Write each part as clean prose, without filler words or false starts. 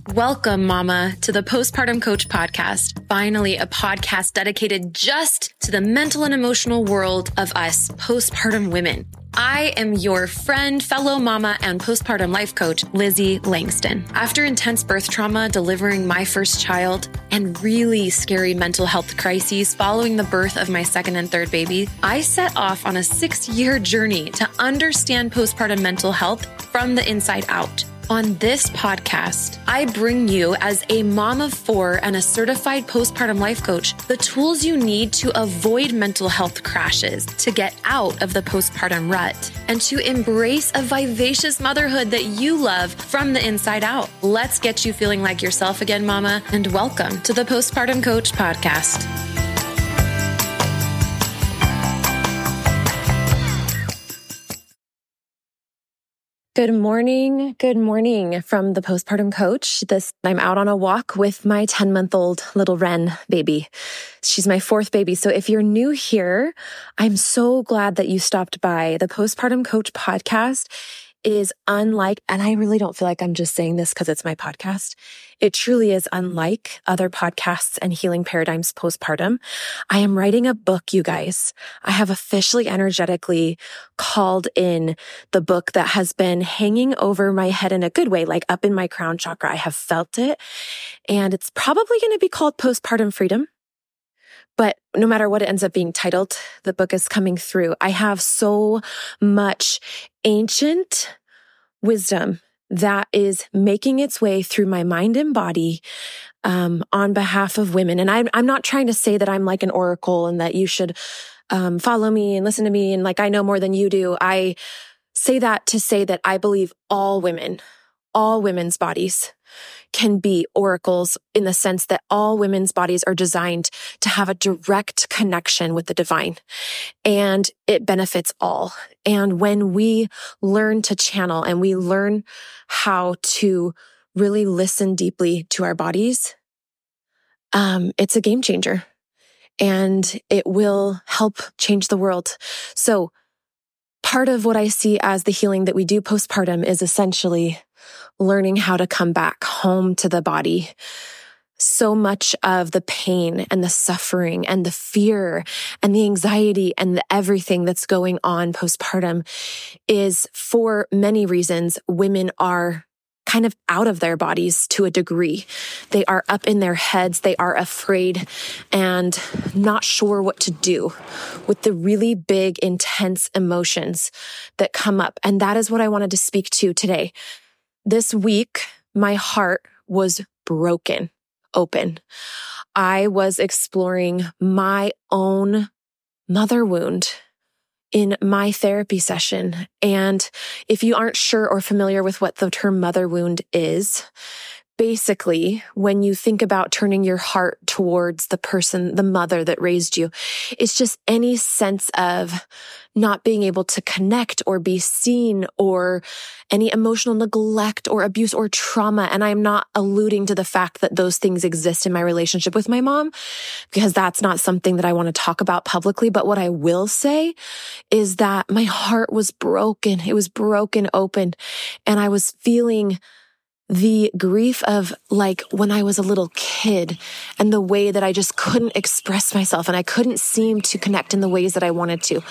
Welcome, Mama, to the Postpartum Coach Podcast. Finally, a podcast dedicated just to the mental and emotional world of us postpartum women. I am your friend, fellow mama, and postpartum life coach, Lizzie Langston. After intense birth trauma, delivering my first child, and really scary mental health crises following the birth of my second and third baby, I set off on a 6-year journey to understand postpartum mental health from the inside out. On this podcast, I bring you, as a mom of 4 and a certified postpartum life coach, the tools you need to avoid mental health crashes, to get out of the postpartum rut, and to embrace a vivacious motherhood that you love from the inside out. Let's get you feeling like yourself again, Mama, and welcome to the Postpartum Coach Podcast. Good morning. Good morning from the Postpartum Coach. I'm out on a walk with my 10-month-old little Ren baby. She's my 4th baby. So if you're new here, I'm so glad that you stopped by. The Postpartum Coach podcast is unlike, and I really don't feel like I'm just saying this because it's my podcast. It truly is unlike other podcasts and healing paradigms postpartum. I am writing a book, you guys. I have officially energetically called in the book that has been hanging over my head in a good way, like up in my crown chakra. I have felt it, and it's probably going to be called Postpartum Freedom. But no matter what it ends up being titled, the book is coming through. I have so much ancient wisdom that is making its way through my mind and body on behalf of women. And I'm not trying to say that I'm like an oracle and that you should follow me and listen to me and like I know more than you do. I say that to say that I believe all women's bodies can be oracles, in the sense that all women's bodies are designed to have a direct connection with the divine, and it benefits all. And when we learn to channel and we learn how to really listen deeply to our bodies, it's a game changer, and it will help change the world. So part of what I see as the healing that we do postpartum is essentially learning how to come back home to the body. So much of the pain and the suffering and the fear and the anxiety and the everything that's going on postpartum is, for many reasons, women are kind of out of their bodies to a degree. They are up in their heads. They are afraid and not sure what to do with the really big, intense emotions that come up. And that is what I wanted to speak to today. This week, my heart was broken open. I was exploring my own mother wound in my therapy session. And if you aren't sure or familiar with what the term mother wound is, basically, when you think about turning your heart towards the person, the mother that raised you, it's just any sense of not being able to connect or be seen, or any emotional neglect or abuse or trauma. And I'm not alluding to the fact that those things exist in my relationship with my mom, because that's not something that I want to talk about publicly. But what I will say is that my heart was broken. It was broken open. And I was feeling the grief of like when I was a little kid, and the way that I just couldn't express myself and I couldn't seem to connect in the ways that I wanted to.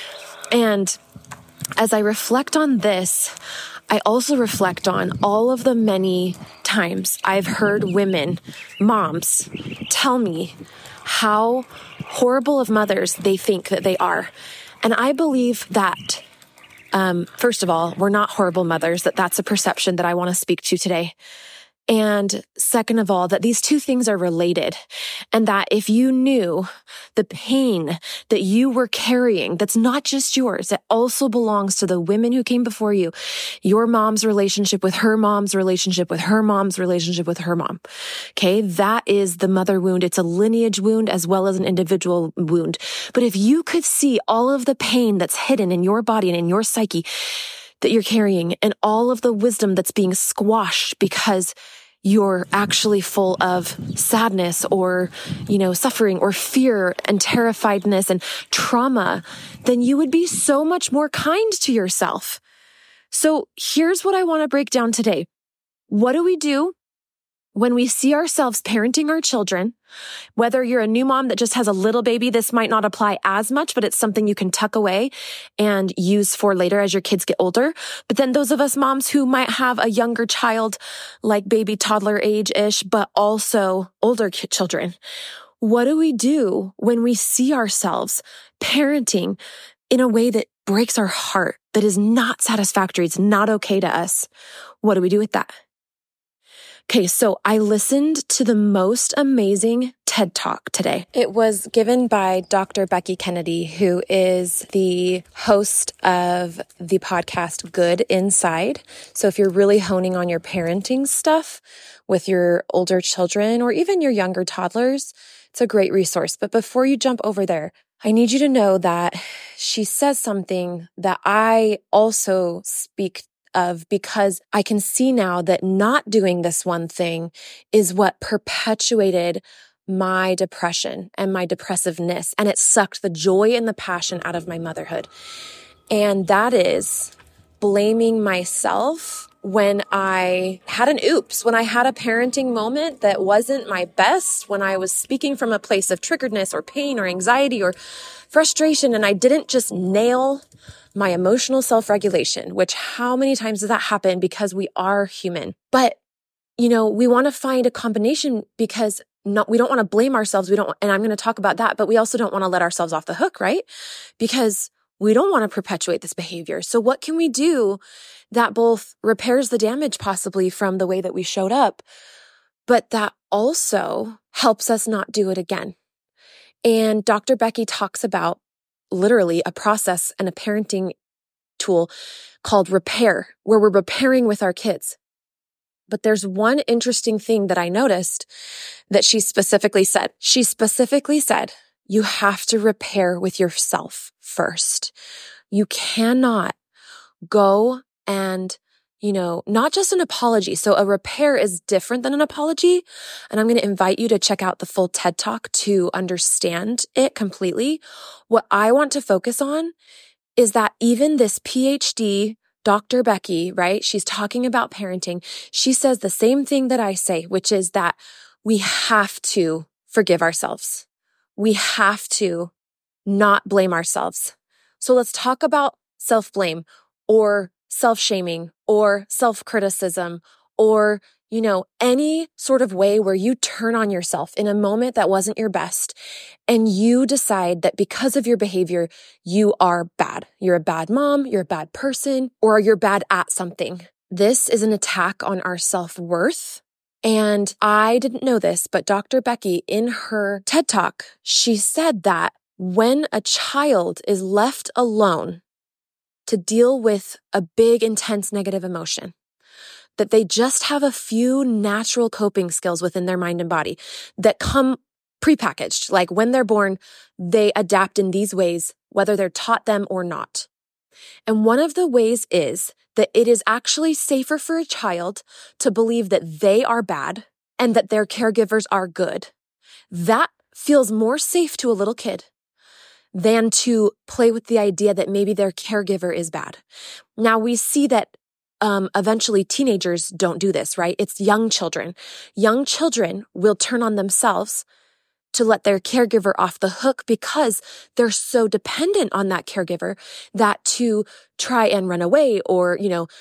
And as I reflect on this, I also reflect on all of the many times I've heard women, moms, tell me how horrible of mothers they think that they are. And I believe that first of all, we're not horrible mothers, that's a perception that I want to speak to today. And second of all, that these two things are related, and that if you knew the pain that you were carrying, that's not just yours, it also belongs to the women who came before you, your mom's relationship with her mom's relationship with her mom's relationship with her mom. Okay. That is the mother wound. It's a lineage wound as well as an individual wound. But if you could see all of the pain that's hidden in your body and in your psyche that you're carrying, and all of the wisdom that's being squashed because you're actually full of sadness or, suffering or fear and terrifiedness and trauma, then you would be so much more kind to yourself. So here's what I want to break down today. What do we do When we see ourselves parenting our children, whether you're a new mom that just has a little baby, this might not apply as much, but it's something you can tuck away and use for later as your kids get older. But then those of us moms who might have a younger child, like baby toddler age-ish, but also older children, what do we do when we see ourselves parenting in a way that breaks our heart, that is not satisfactory? It's not okay to us. What do we do with that? Okay, so I listened to the most amazing TED Talk today. It was given by Dr. Becky Kennedy, who is the host of the podcast Good Inside. So if you're really honing on your parenting stuff with your older children or even your younger toddlers, it's a great resource. But before you jump over there, I need you to know that she says something that I also speak of, because I can see now that not doing this one thing is what perpetuated my depression and my depressiveness. And it sucked the joy and the passion out of my motherhood. And that is blaming myself when I had an oops, when I had a parenting moment that wasn't my best, when I was speaking from a place of triggeredness or pain or anxiety or frustration, and I didn't just nail my emotional self-regulation, which how many times does that happen? Because we are human. But, we want to find a combination because we don't want to blame ourselves. And I'm going to talk about that, but we also don't want to let ourselves off the hook, right? Because we don't want to perpetuate this behavior. So what can we do that both repairs the damage possibly from the way that we showed up, but that also helps us not do it again? And Dr. Becky talks about literally a process and a parenting tool called repair, where we're repairing with our kids. But there's one interesting thing that I noticed that she specifically said. She specifically said, you have to repair with yourself first. You cannot go and, not just an apology. So a repair is different than an apology. And I'm going to invite you to check out the full TED Talk to understand it completely. What I want to focus on is that even this PhD, Dr. Becky, right? She's talking about parenting. She says the same thing that I say, which is that we have to forgive ourselves. We have to not blame ourselves. So let's talk about self-blame or self-shaming or self-criticism or, any sort of way where you turn on yourself in a moment that wasn't your best and you decide that because of your behavior, you are bad. You're a bad mom, you're a bad person, or you're bad at something. This is an attack on our self-worth. And I didn't know this, but Dr. Becky, in her TED Talk, she said that when a child is left alone to deal with a big, intense negative emotion, that they just have a few natural coping skills within their mind and body that come prepackaged. Like when they're born, they adapt in these ways, whether they're taught them or not. And one of the ways is that it is actually safer for a child to believe that they are bad and that their caregivers are good. That feels more safe to a little kid than to play with the idea that maybe their caregiver is bad. Now we see that eventually teenagers don't do this, right? It's young children. Young children will turn on themselves to let their caregiver off the hook because they're so dependent on that caregiver that to try and run away or,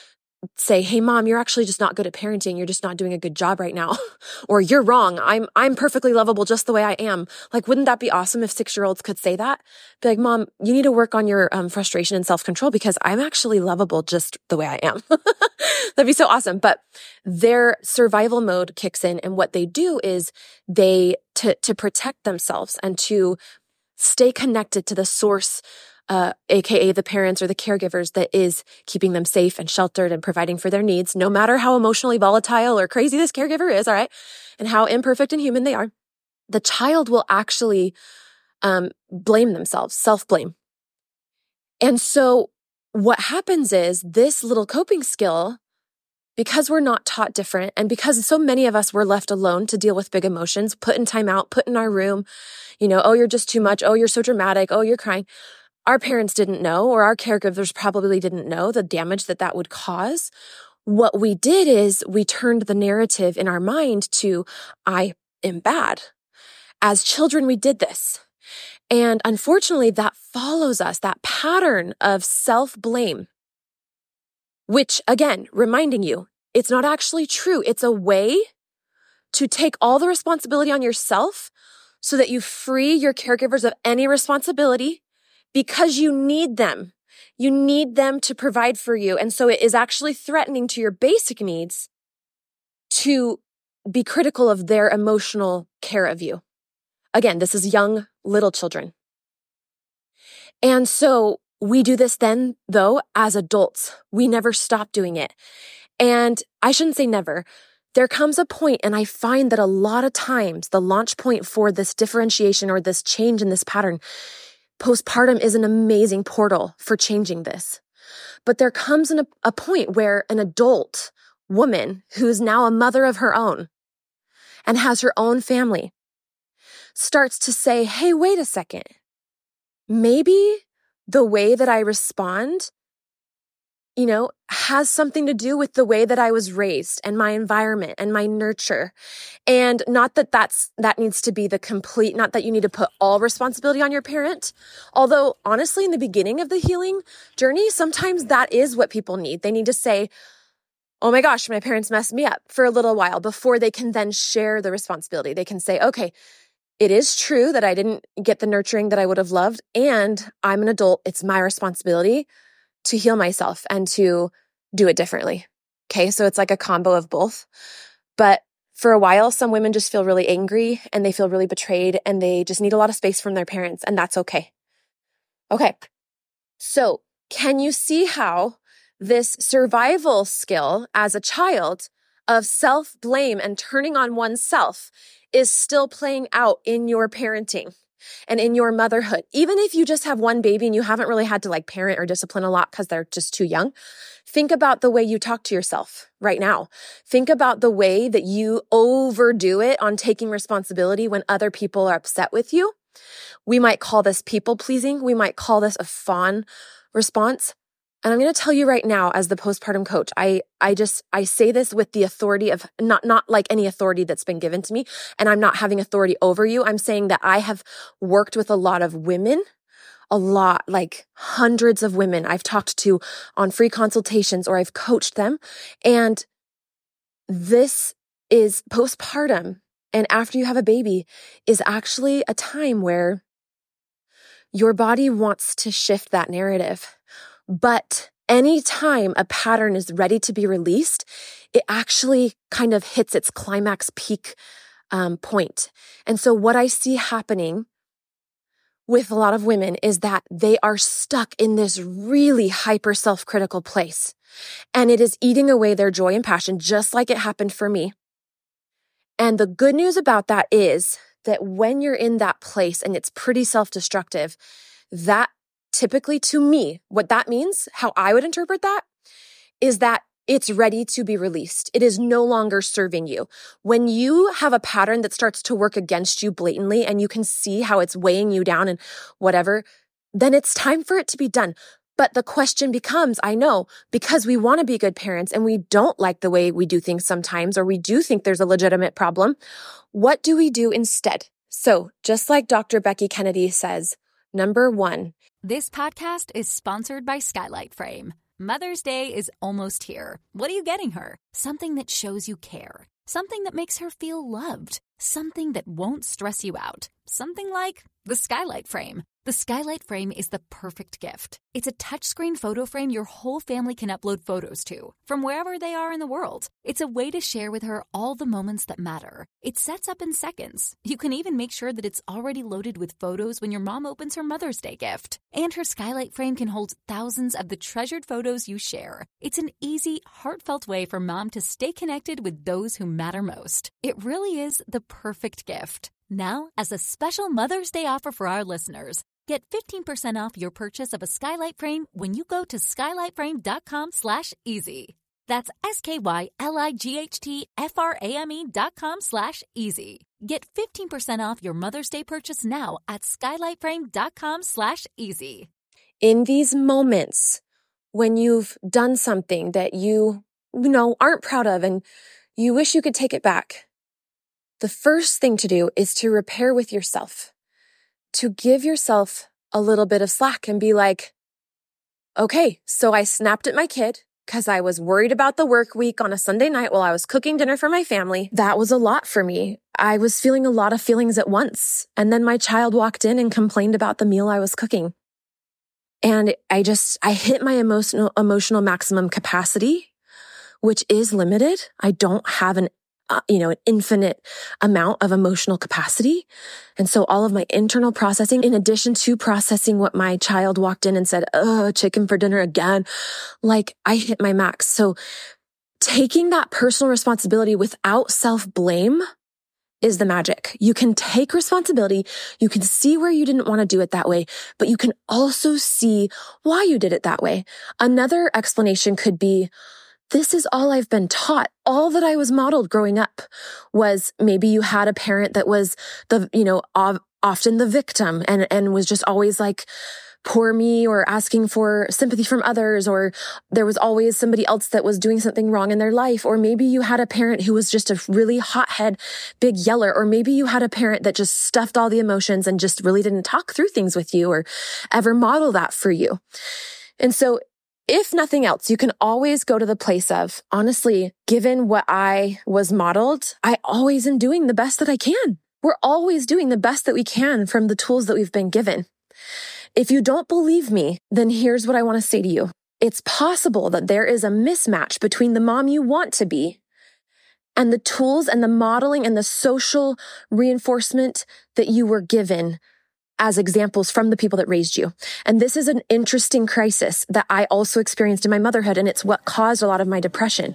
say, hey, mom, you're actually just not good at parenting. You're just not doing a good job right now. Or you're wrong. I'm perfectly lovable just the way I am. Like, wouldn't that be awesome if 6-year-olds could say that? Be like, mom, you need to work on your frustration and self-control because I'm actually lovable just the way I am. That'd be so awesome. But their survival mode kicks in. And what they do is to protect themselves and to stay connected to the source, AKA the parents or the caregivers that is keeping them safe and sheltered and providing for their needs, no matter how emotionally volatile or crazy this caregiver is, all right, and how imperfect and human they are, the child will actually blame themselves, self-blame. And so what happens is this little coping skill, because we're not taught different and because so many of us were left alone to deal with big emotions, put in timeout, put in our room, oh, you're just too much. Oh, you're so dramatic. Oh, you're crying. Our parents didn't know, or our caregivers probably didn't know the damage that would cause. what we did is we turned the narrative in our mind to, I am bad. As children, we did this. And unfortunately, that follows us, that pattern of self-blame, which again, reminding you, it's not actually true. It's a way to take all the responsibility on yourself so that you free your caregivers of any responsibility because you need them. You need them to provide for you. And so it is actually threatening to your basic needs to be critical of their emotional care of you. Again, this is young, little children. And so we do this then, though, as adults. We never stop doing it. And I shouldn't say never. There comes a point, and I find that a lot of times the launch point for this differentiation or this change in this pattern, postpartum is an amazing portal for changing this. But there comes a point where an adult woman who's now a mother of her own and has her own family starts to say, hey, wait a second. Maybe the way that I respond, has something to do with the way that I was raised and my environment and my nurture. And not that that needs to be the complete, not that you need to put all responsibility on your parent. Although honestly, in the beginning of the healing journey, sometimes that is what people need. They need to say, oh my gosh, my parents messed me up for a little while before they can then share the responsibility. They can say, okay, it is true that I didn't get the nurturing that I would have loved, and I'm an adult. It's my responsibility to heal myself and to do it differently. Okay, so it's like a combo of both. But for a while, some women just feel really angry and they feel really betrayed and they just need a lot of space from their parents, and that's okay. Okay, so can you see how this survival skill as a child of self-blame and turning on oneself is still playing out in your parenting and in your motherhood? Even if you just have one baby and you haven't really had to parent or discipline a lot because they're just too young, think about the way you talk to yourself right now. Think about the way that you overdo it on taking responsibility when other people are upset with you. We might call this people pleasing. We might call this a fawn response. And I'm going to tell you right now, as the postpartum coach, I say this with the authority of not like any authority that's been given to me. And I'm not having authority over you. I'm saying that I have worked with a lot of women, like hundreds of women I've talked to on free consultations, or I've coached them. And this is postpartum. And after you have a baby is actually a time where your body wants to shift that narrative. But anytime a pattern is ready to be released, it actually kind of hits its climax peak point. And so what I see happening with a lot of women is that they are stuck in this really hyper self-critical place. And it is eating away their joy and passion, just like it happened for me. And the good news about that is that when you're in that place and it's pretty self-destructive, that typically, to me, what that means, how I would interpret that, is that it's ready to be released. It is no longer serving you. When you have a pattern that starts to work against you blatantly and you can see how it's weighing you down and whatever, then it's time for it to be done. But the question becomes, I know, because we want to be good parents and we don't like the way we do things sometimes, or we do think there's a legitimate problem, what do we do instead? So just like Dr. Becky Kennedy says, number one, this podcast is sponsored by Skylight Frame. Mother's Day is almost here. What are you getting her? Something that shows you care. Something that makes her feel loved. Something that won't stress you out. Something like the Skylight Frame. The Skylight Frame is the perfect gift. It's a touchscreen photo frame your whole family can upload photos to, from wherever they are in the world. It's a way to share with her all the moments that matter. It sets up in seconds. You can even make sure that it's already loaded with photos when your mom opens her Mother's Day gift. And her Skylight Frame can hold thousands of the treasured photos you share. It's an easy, heartfelt way for mom to stay connected with those who matter most. It really is the perfect gift. Now, as a special Mother's Day offer for our listeners, get 15% off your purchase of a Skylight Frame when you go to skylightframe.com/easy. That's SKYLIGHTFRAME.com/easy. Get 15% off your Mother's Day purchase now at skylightframe.com/easy. In these moments when you've done something that you aren't proud of and you wish you could take it back. The first thing to do is to repair with yourself, to give yourself a little bit of slack and be like, okay, so I snapped at my kid because I was worried about the work week on a Sunday night while I was cooking dinner for my family. That was a lot for me. I was feeling a lot of feelings at once. And then my child walked in and complained about the meal I was cooking. And I hit my emotional maximum capacity, which is limited. I don't have an infinite amount of emotional capacity. And so all of my internal processing, in addition to processing what my child walked in and said, chicken for dinner again, I hit my max. So taking that personal responsibility without self-blame is the magic. You can take responsibility. You can see where you didn't want to do it that way, but you can also see why you did it that way. Another explanation could be, this is all I've been taught. All that I was modeled growing up was maybe you had a parent that was often the victim and was just always like, poor me, or asking for sympathy from others, or there was always somebody else that was doing something wrong in their life. Or maybe you had a parent who was just a really hothead, big yeller, or maybe you had a parent that just stuffed all the emotions and just really didn't talk through things with you or ever model that for you. And so if nothing else, you can always go to the place of, honestly, given what I was modeled, I always am doing the best that I can. We're always doing the best that we can from the tools that we've been given. If you don't believe me, then here's what I want to say to you. It's possible that there is a mismatch between the mom you want to be and the tools and the modeling and the social reinforcement that you were given as examples from the people that raised you. And this is an interesting crisis that I also experienced in my motherhood, and it's what caused a lot of my depression.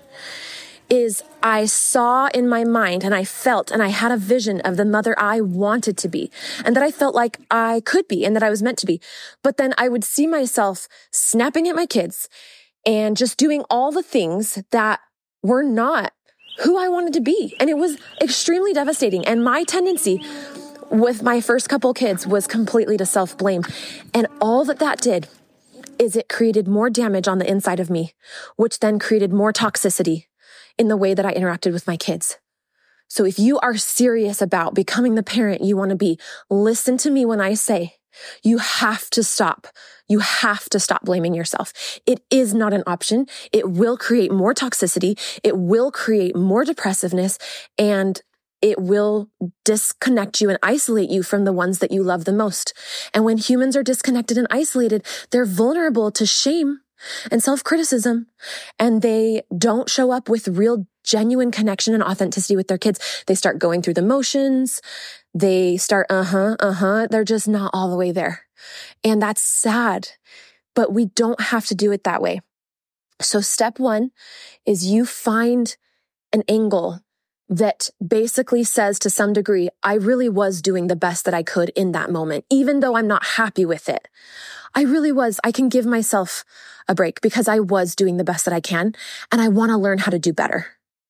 Is I saw in my mind and I felt and I had a vision of the mother I wanted to be and that I felt like I could be and that I was meant to be. But then I would see myself snapping at my kids and just doing all the things that were not who I wanted to be. And it was extremely devastating. And my tendency with my first couple kids was completely to self-blame. And all that did is it created more damage on the inside of me, which then created more toxicity in the way that I interacted with my kids. So if you are serious about becoming the parent you want to be, listen to me when I say you have to stop. You have to stop blaming yourself. It is not an option. It will create more toxicity. It will create more depressiveness, and it will disconnect you and isolate you from the ones that you love the most. And when humans are disconnected and isolated, they're vulnerable to shame and self-criticism, and they don't show up with real, genuine connection and authenticity with their kids. They start going through the motions. They start, they're just not all the way there. And that's sad, but we don't have to do it that way. So step one is you find an angle that basically says to some degree, I really was doing the best that I could in that moment, even though I'm not happy with it. I really was. I can give myself a break because I was doing the best that I can, and I want to learn how to do better.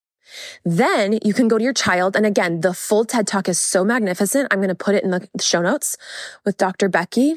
Then you can go to your child. And again, the full TED Talk is so magnificent. I'm going to put it in the show notes with Dr. Becky.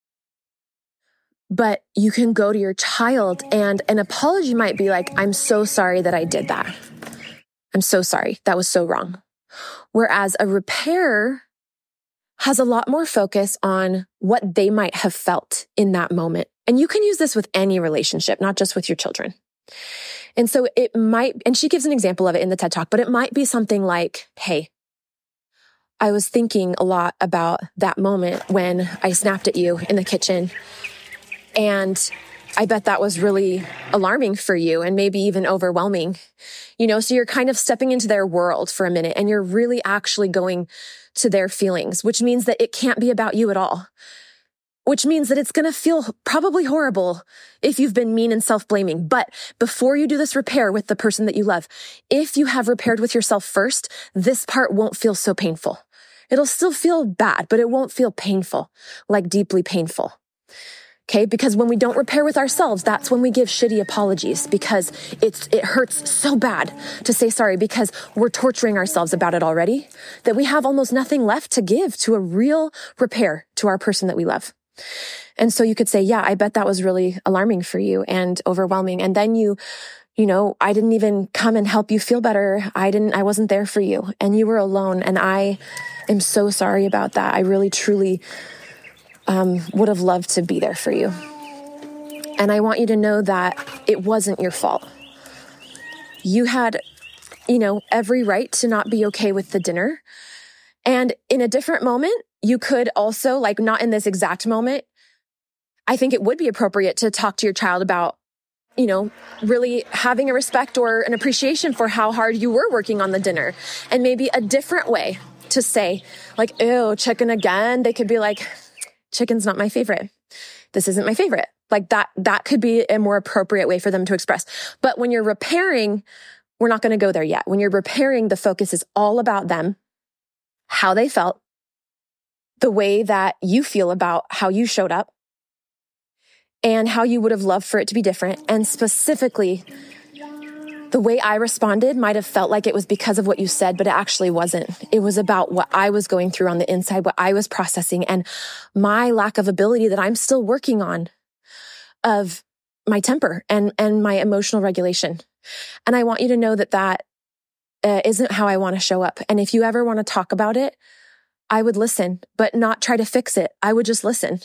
But you can go to your child, and an apology might be like, I'm so sorry that I did that. I'm so sorry. That was so wrong. Whereas a repair has a lot more focus on what they might have felt in that moment. And you can use this with any relationship, not just with your children. And so it might, and she gives an example of it in the TED Talk, but it might be something like, hey, I was thinking a lot about that moment when I snapped at you in the kitchen, and I bet that was really alarming for you and maybe even overwhelming. So you're kind of stepping into their world for a minute, and you're really actually going to their feelings, which means that it can't be about you at all, which means that it's going to feel probably horrible if you've been mean and self-blaming. But before you do this repair with the person that you love, if you have repaired with yourself first, this part won't feel so painful. It'll still feel bad, but it won't feel painful, like deeply painful. Okay, because when we don't repair with ourselves, that's when we give shitty apologies, because it hurts so bad to say sorry because we're torturing ourselves about it already, that we have almost nothing left to give to a real repair to our person that we love. And so you could say, yeah, I bet that was really alarming for you and overwhelming. And then you I didn't even come and help you feel better. I wasn't there for you and you were alone. And I am so sorry about that. I really, truly would have loved to be there for you. And I want you to know that it wasn't your fault. You had, every right to not be okay with the dinner. And in a different moment, you could also, not in this exact moment, I think it would be appropriate to talk to your child about, really having a respect or an appreciation for how hard you were working on the dinner. And maybe a different way to say, ew, chicken again. They could be like, chicken's not my favorite. This isn't my favorite. That could be a more appropriate way for them to express. But when you're repairing, we're not going to go there yet. When you're repairing, the focus is all about them, how they felt, the way that you feel about how you showed up, and how you would have loved for it to be different. And specifically, the way I responded might have felt like it was because of what you said, but it actually wasn't. It was about what I was going through on the inside, what I was processing, and my lack of ability that I'm still working on of my temper and my emotional regulation. And I want you to know that isn't how I want to show up. And if you ever want to talk about it, I would listen, but not try to fix it. I would just listen.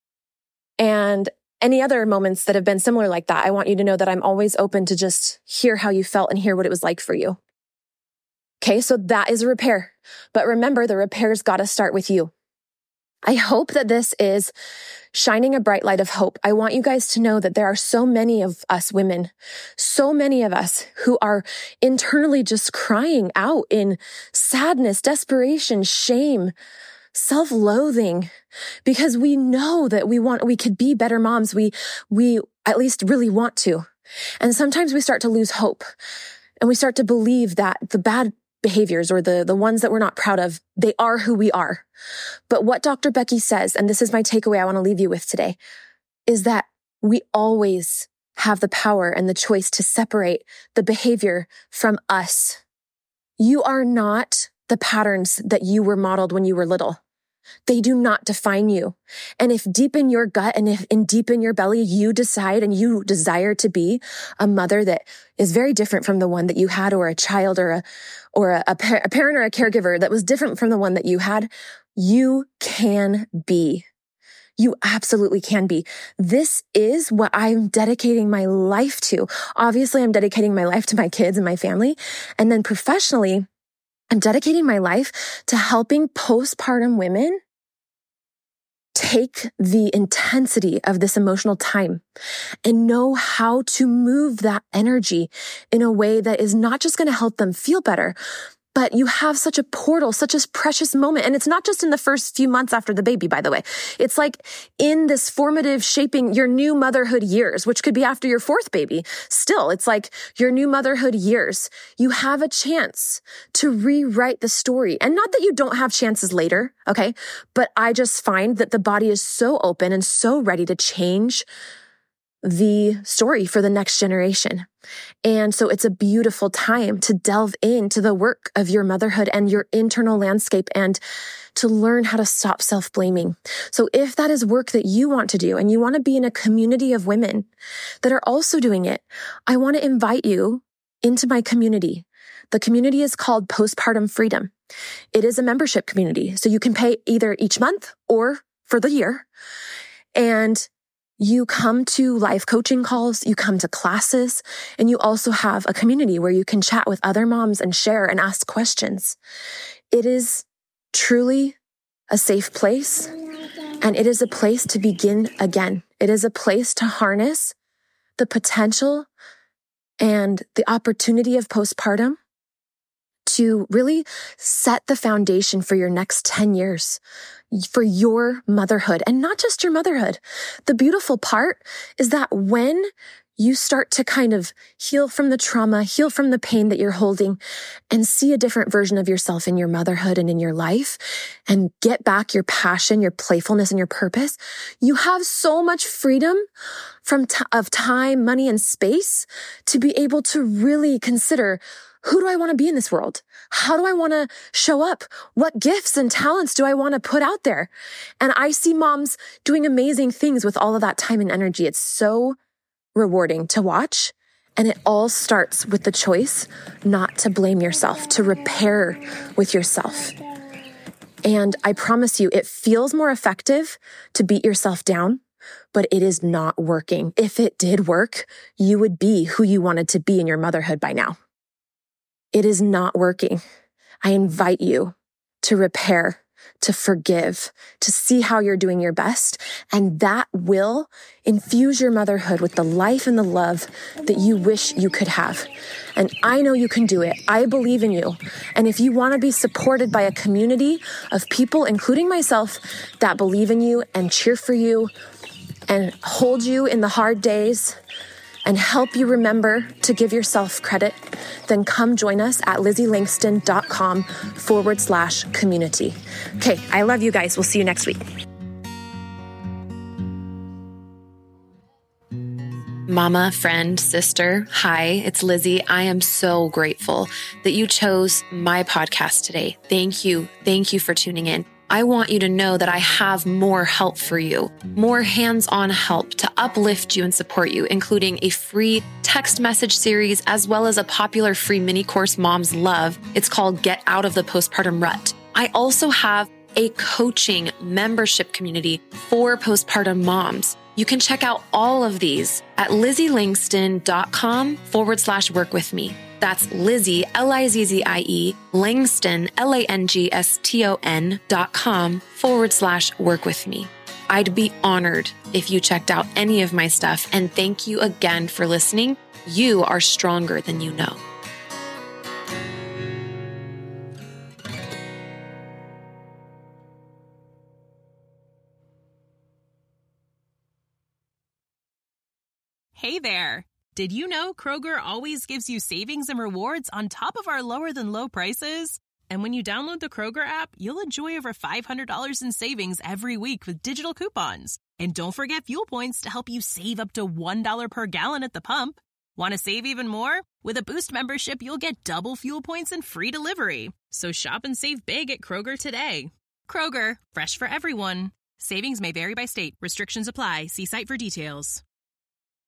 And any other moments that have been similar like that, I want you to know that I'm always open to just hear how you felt and hear what it was like for you. Okay, so that is a repair. But remember, the repair's got to start with you. I hope that this is shining a bright light of hope. I want you guys to know that there are so many of us women, so many of us who are internally just crying out in sadness, desperation, shame, self-loathing, because we know that we could be better moms. We at least really want to. And sometimes we start to lose hope and we start to believe that the bad behaviors or the ones that we're not proud of, they are who we are. But what Dr. Becky says, and this is my takeaway I want to leave you with today, is that we always have the power and the choice to separate the behavior from us. You are not the patterns that you were modeled when you were little. They do not define you. And if deep in your gut and if deep in your belly, you decide and you desire to be a mother that is very different from the one that you had, or a child or a parent or a caregiver that was different from the one that you had, you can be. You absolutely can be. This is what I'm dedicating my life to. Obviously, I'm dedicating my life to my kids and my family. And then professionally, I'm dedicating my life to helping postpartum women take the intensity of this emotional time and know how to move that energy in a way that is not just going to help them feel better, but you have such a portal, such a precious moment. And it's not just in the first few months after the baby, by the way. It's like in this formative shaping your new motherhood years, which could be after your fourth baby. Still, it's like your new motherhood years. You have a chance to rewrite the story. And not that you don't have chances later, okay? But I just find that the body is so open and so ready to change the story for the next generation. And so it's a beautiful time to delve into the work of your motherhood and your internal landscape and to learn how to stop self-blaming. So if that is work that you want to do and you want to be in a community of women that are also doing it, I want to invite you into my community. The community is called Postpartum Freedom. It is a membership community. So you can pay either each month or for the year. And you come to live coaching calls, you come to classes, and you also have a community where you can chat with other moms and share and ask questions. It is truly a safe place, and it is a place to begin again. It is a place to harness the potential and the opportunity of postpartum to really set the foundation for your next 10 years, for your motherhood, and not just your motherhood. The beautiful part is that when you start to kind of heal from the trauma, heal from the pain that you're holding, and see a different version of yourself in your motherhood and in your life, and get back your passion, your playfulness, and your purpose, you have so much freedom of time, money, and space to be able to really consider, who do I want to be in this world? How do I want to show up? What gifts and talents do I want to put out there? And I see moms doing amazing things with all of that time and energy. It's so rewarding to watch. And it all starts with the choice not to blame yourself, to repair with yourself. And I promise you, it feels more effective to beat yourself down, but it is not working. If it did work, you would be who you wanted to be in your motherhood by now. It is not working. I invite you to repair, to forgive, to see how you're doing your best. And that will infuse your motherhood with the life and the love that you wish you could have. And I know you can do it. I believe in you. And if you want to be supported by a community of people, including myself, that believe in you and cheer for you and hold you in the hard days and help you remember to give yourself credit, then come join us at LizzieLangston.com/community. Okay, I love you guys. We'll see you next week. Mama, friend, sister, hi, it's Lizzie. I am so grateful that you chose my podcast today. Thank you. Thank you for tuning in. I want you to know that I have more help for you, more hands-on help to uplift you and support you, including a free text message series, as well as a popular free mini course moms love. It's called Get Out of the Postpartum Rut. I also have a coaching membership community for postpartum moms. You can check out all of these at LizzieLangston.com/work with me. That's Lizzie, Lizzie, Langston, Langston.com/work with me. I'd be honored if you checked out any of my stuff. And thank you again for listening. You are stronger than you know. Hey there. Did you know Kroger always gives you savings and rewards on top of our lower than low prices? And when you download the Kroger app, you'll enjoy over $500 in savings every week with digital coupons. And don't forget fuel points to help you save up to $1 per gallon at the pump. Want to save even more? With a Boost membership, you'll get double fuel points and free delivery. So shop and save big at Kroger today. Kroger, fresh for everyone. Savings may vary by state. Restrictions apply. See site for details.